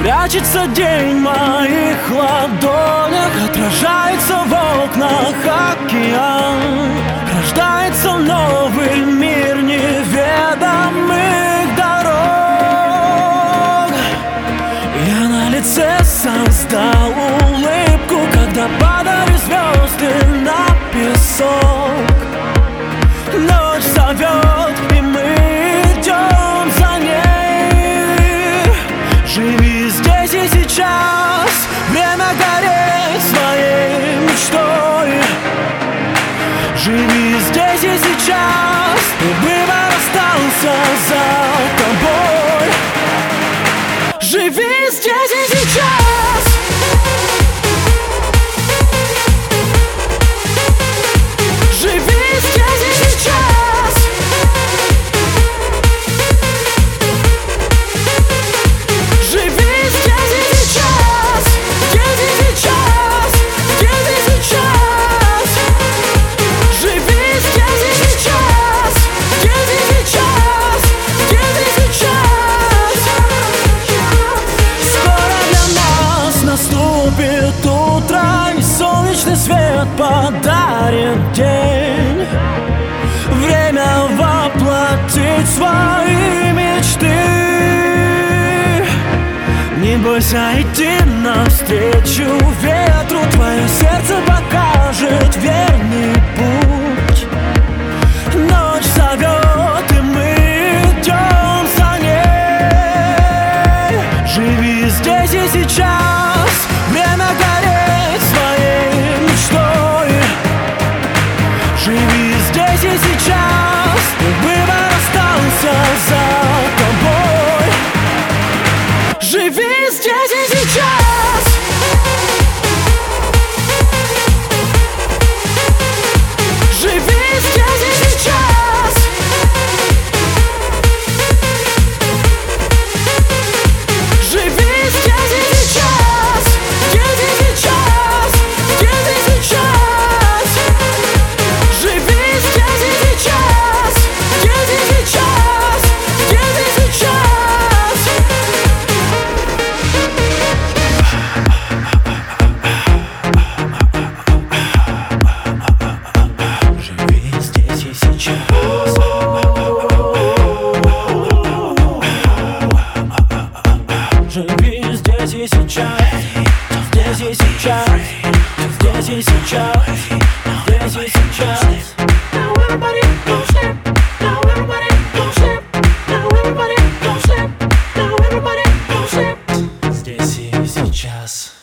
Прячется день в моих ладонях, отражается в окнах океан. Рождается новый мир неведомых дорог. Я на лице создал улыбку, когда падали звезды на песок. Ночь зовет, и мы идем за ней. Живи здесь и сейчас, время гореть своей мечтой. Живи здесь и сейчас, и выбор остался за тобой. Живи здесь и сейчас. Живи здесь и сейчас. Живи здесь и сейчас. Здесь и сейчас. Здесь и сейчас. Живи здесь и сейчас. Здесь и сейчас. Здесь и сейчас. Скоро для нас наступит утро, и солнечный свет подарит день. Время воплотить свои мечты. Не бойся идти навстречу ветру, твое сердце покажет верный путь. Ночь зовет, и мы идем за ней. Живи здесь и сейчас, время гореть своей мечтой. Живи здесь и сейчас, и выбор остался за тобой. Живи здесь и сейчас. Живи здесь и сейчас. Живи здесь и сейчас. Здесь и сейчас. Здесь и сейчас. Живи здесь и сейчас. Здесь и сейчас. Здесь и сейчас. Живи здесь и сейчас. Живи здесь и сейчас. Здесь и сейчас. Здесь и сейчас. Здесь и сейчас. Now everybody go slip. Now everybody go slip. Now everybody go slip. Now everybody go slip. Здесь и сейчас.